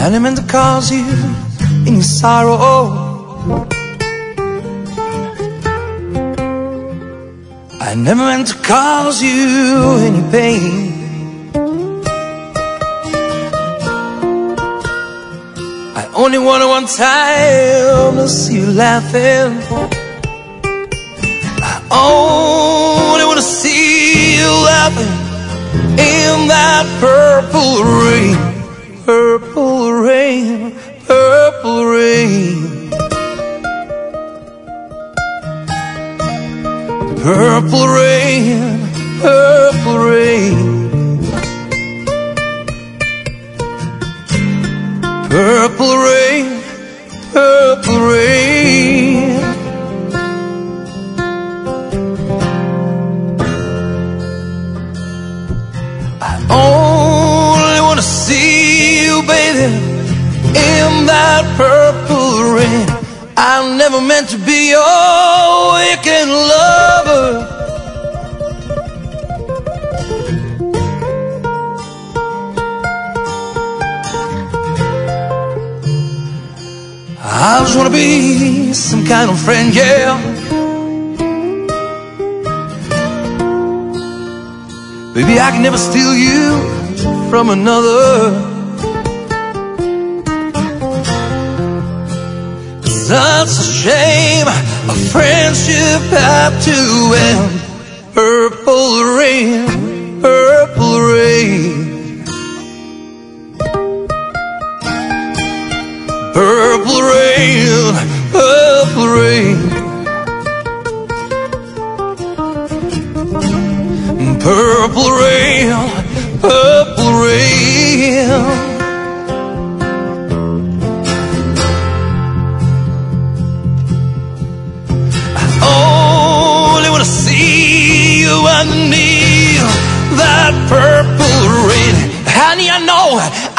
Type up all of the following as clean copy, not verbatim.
I didn't mean to cause you any sorrow. I never meant to cause you any pain. I only wanted one time to see you laughing. I only want to see you laughing in that purple rain. Purple rain, purple rain. Purple rain, purple rain. Purple rain, purple rain. I only want to see you, baby, in that purple rain. I never meant to be your wicked lover. I just wanna be some kind of friend, yeah. Baby, I can never steal you from another. Such a shame a friendship had to end. Purple rain, purple rain. Purple rain, purple rain. Purple rain, purple rain. Underneath that purple rain, honey, I know,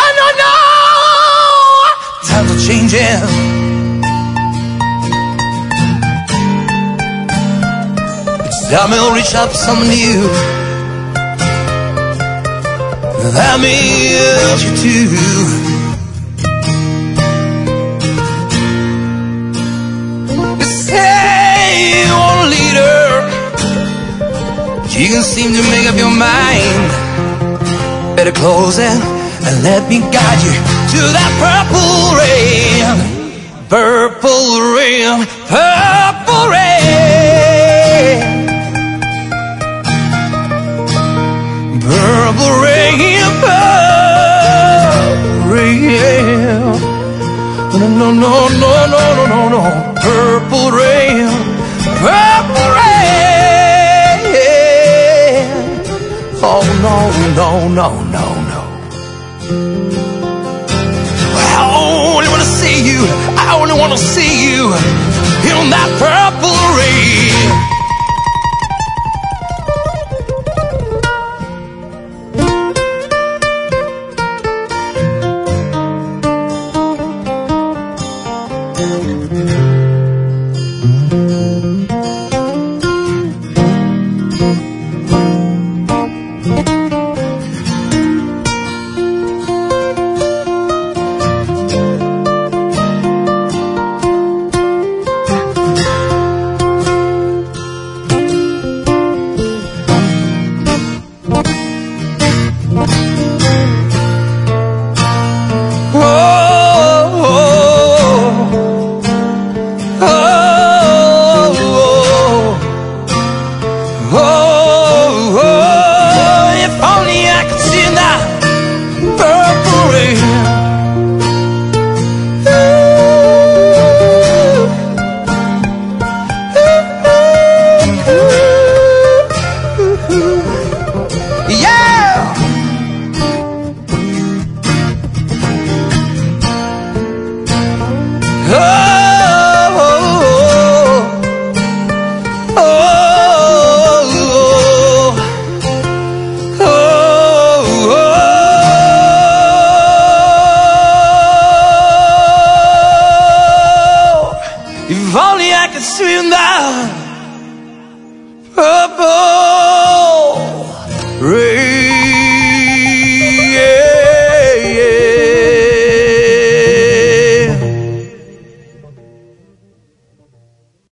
times are changing. It's time to reach out for someone new that means you too. You can seem to make up your mind. Better close it and let me guide you to that purple rain. Purple rain, purple rain. Purple rain, purple rain. No, no, no, no, no, no, no, no. Purple rain, purple rain. Oh, no, no, no, no, no. I only want to see you. I only want to see you in that purple rain. If only I could swim down